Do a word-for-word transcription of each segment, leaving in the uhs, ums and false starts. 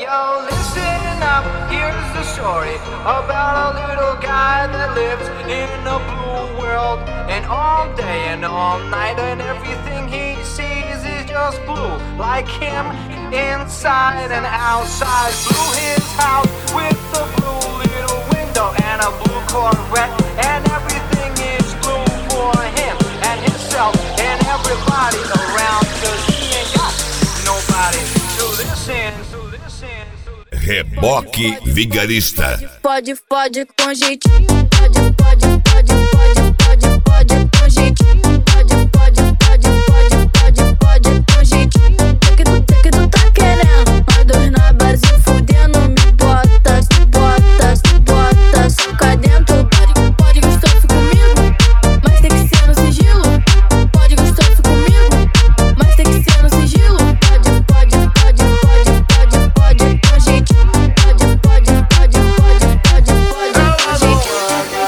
yo, listen up, here's the story about a little guy that lives in a blue world. And all day and all night and everything he sees is just blue. Like him, inside and outside. Blue his house with a blue little window and a blue Corvette. And everything is blue for him and himself and everybody around. Cause he ain't got nobody to listen, to listen, to listen. Reboque Vigarista. Pode, pode com jeitinho. Pode, pode, pode, pode, pode, pode com jeitinho. Pode, pode, pode, pode, pode, pode com jeitinho. Que tu, que tu tá querendo? Nós dois na base fudendo. Me bota, se bota, se bota, soca dentro. Pode, pode gostar comigo, mas tem que ser no sigilo. Pode gostar comigo, mas tem que ser no sigilo. Pode, pode, pode, pode, pode, pode com jeitinho. Pode, pode, pode, pode, pode, pode com jeitinho.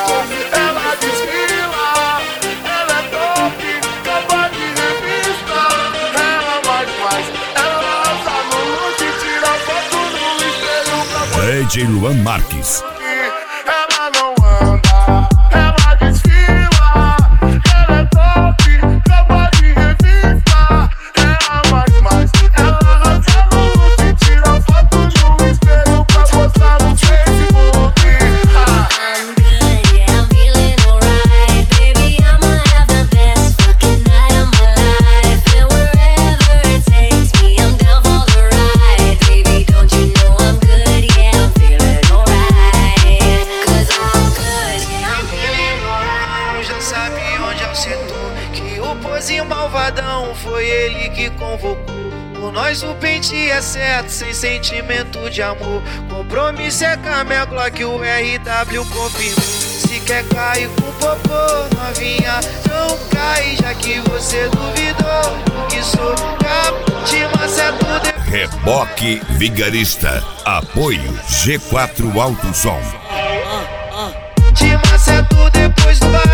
Ela desfila, ela é top, capa de revista. Ela mais mais, ela asa no look, tira foto no espelho pra D J Luan Marques. ela não anda, ela desfila. Ela é top, capa de revista. Ela mais mais, ela asa no look, tira foto no espelho pra postar no Facebook. Ah. I'm good, yeah, I'm feeling alright. Baby, I'ma have the best fucking night of my life. And wherever it takes me, I'm down for the ride. Baby, don't you know I'm good, yeah, I'm feeling alright. Cause I'm good, yeah, I'm feeling alright. Já sabe onde acertou, que o pozinho malvadão foi ele que convocou. Por nós o pente é certo, sem sentimento de amor. Compromisso é com a minha Glock, o R W confirmou. Se quer cair com popô, novinha, não cai, já que você duvidou. Que sou capaz de maceto de... Reboque Vigarista. Apoio G quatro Alto Som. De maceto depois do bar.